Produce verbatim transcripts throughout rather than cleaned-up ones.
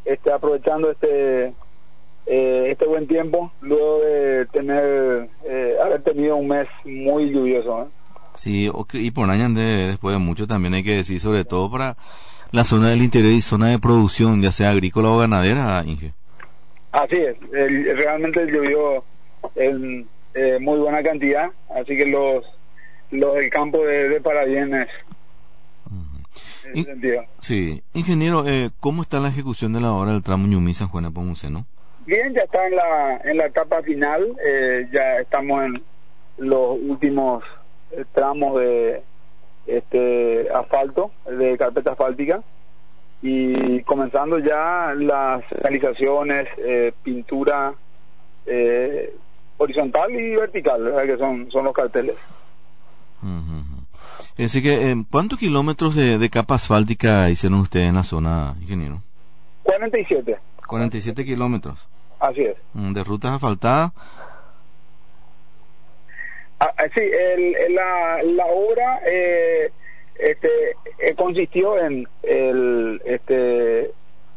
este, aprovechando este eh, este buen tiempo, luego de tener eh, haber tenido un mes muy lluvioso, ¿eh? Sí, okay, y por año de, después de mucho también hay que decir, sobre todo para la zona del interior y zona de producción, ya sea agrícola o ganadera, Inge. Así es, el, realmente llovió en eh, muy buena cantidad, así que los los del campo de, de Parabienes en ese In, sentido. Sí, ingeniero, eh, ¿cómo está la ejecución de la obra del tramo Ñumí San Juan de Nepomuceno? Bien, ya está en la en la etapa final, eh, ya estamos en los últimos eh, tramos de este asfalto, de carpeta asfáltica, y comenzando ya las realizaciones, eh, pintura eh, horizontal y vertical, ¿verdad? Que son son los carteles. Uh-huh. Es decir que, eh, ¿cuántos kilómetros de, de capa asfáltica hicieron ustedes en la zona, ingeniero? cuarenta y siete. cuarenta y siete kilómetros. Así es. ¿De rutas asfaltadas? Ah, sí, el, el, la, la obra eh, este, eh, consistió en el, este,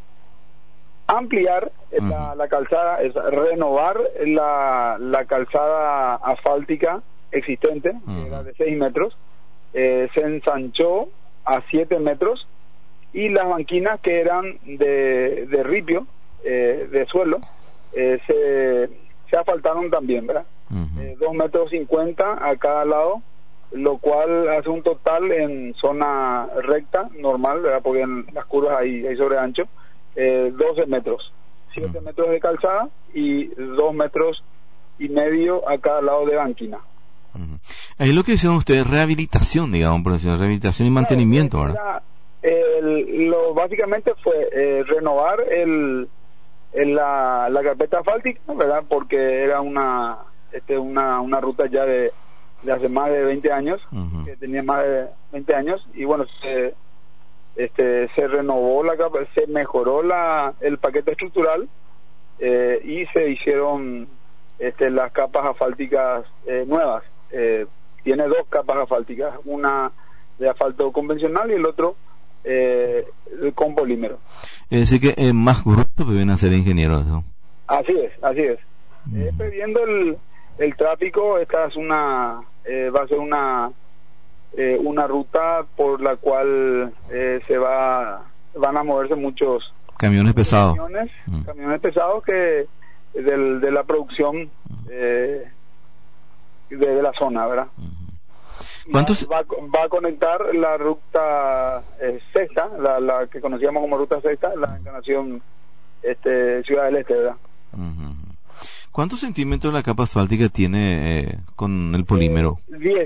ampliar uh-huh. la, la calzada, es renovar la, la calzada asfáltica existente, uh-huh. que era de seis metros, eh, se ensanchó a siete metros, y las banquinas que eran de, de ripio, eh, de suelo, eh, se, se asfaltaron también, ¿verdad? Uh-huh. Eh, dos metros cincuenta a cada lado, lo cual hace un total en zona recta, normal, ¿verdad? Porque en las curvas hay, hay sobre ancho, eh, doce metros, siete uh-huh. metros de calzada y dos metros y medio a cada lado de banquina. Uh-huh. Ahí lo que hicieron ustedes, rehabilitación, digamos, por decirlo, rehabilitación y mantenimiento, no, ¿verdad? El, lo básicamente fue eh, renovar el, el la, la carpeta asfáltica, ¿verdad? Porque era una este una una ruta ya de, de hace más de veinte años, uh-huh. que tenía más de veinte años, y bueno, se este se renovó la capa, se mejoró la el paquete estructural, eh, y se hicieron este las capas asfálticas eh, nuevas. Eh, tiene dos capas asfálticas, una de asfalto convencional y el otro eh, con polímero. Es decir que eh, más grueso deben hacer ingenieros, ¿no? Así es, así es. Uh-huh. Eh, previendo el, el tráfico, esta es una eh, va a ser una eh, una ruta por la cual eh, se va van a moverse muchos camiones pesados, camiones, uh-huh. camiones pesados que del, de la producción eh, de, de la zona, ¿verdad? Uh-huh. ¿Cuántos? Va, va a conectar la ruta eh, sexta, la, la que conocíamos como ruta sexta, la encarnación este, Ciudad del Este, ¿verdad? Uh-huh. ¿Cuántos centímetros la capa asfáltica tiene eh, con el polímero? diez,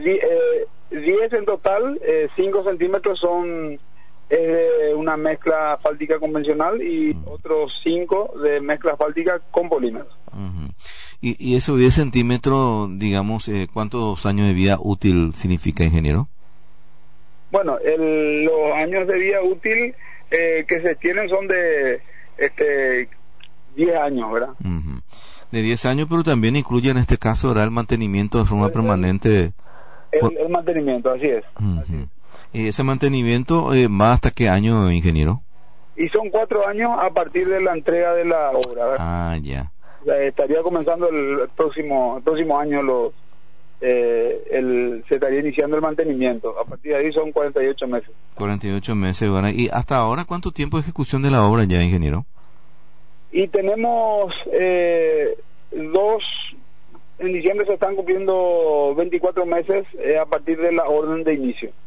diez en total, cinco centímetros son es de una mezcla asfáltica convencional y uh-huh. otros cinco de mezcla asfáltica con polímeros. Uh-huh. Y, y esos diez centímetros, digamos, eh, ¿cuántos años de vida útil significa, ingeniero? Bueno, el, los años de vida útil eh, que se tienen son de este diez años, ¿verdad? Uh-huh. De diez años, pero también incluye en este caso, ¿verdad?, el mantenimiento de forma el, permanente. El, por... el mantenimiento, así es. Uh-huh. Así es. ¿Y ese mantenimiento eh, va hasta qué año, ingeniero? Y son cuatro años a partir de la entrega de la obra, ¿verdad? Ah, ya. O sea, estaría comenzando el próximo el próximo año los eh, el se estaría iniciando el mantenimiento. A partir de ahí son cuarenta y ocho meses. cuarenta y ocho meses, ¿verdad? ¿Y hasta ahora cuánto tiempo de ejecución de la obra ya, ingeniero? Y tenemos eh, dos, en diciembre se están cumpliendo veinticuatro meses eh, a partir de la orden de inicio.